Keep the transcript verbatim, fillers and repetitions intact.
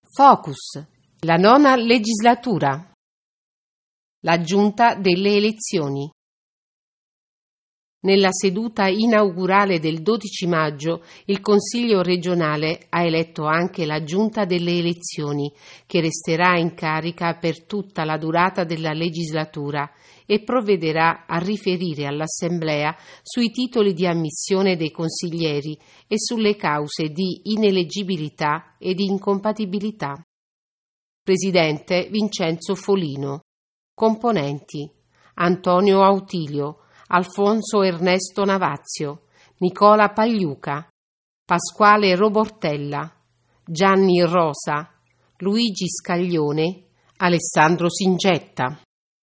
Focus. La nona legislatura. La Giunta delle elezioni. Nella seduta inaugurale del dodici maggio, il Consiglio regionale ha eletto anche la Giunta delle elezioni, che resterà in carica per tutta la durata della legislatura e provvederà a riferire all'Assemblea sui titoli di ammissione dei consiglieri e sulle cause di ineleggibilità e di incompatibilità. Presidente Vincenzo Folino. Componenti: Antonio Autilio, Alfonso Ernesto Navazio, Nicola Pagliuca, Pasquale Robortella, Gianni Rosa, Luigi Scaglione, Alessandro Singetta.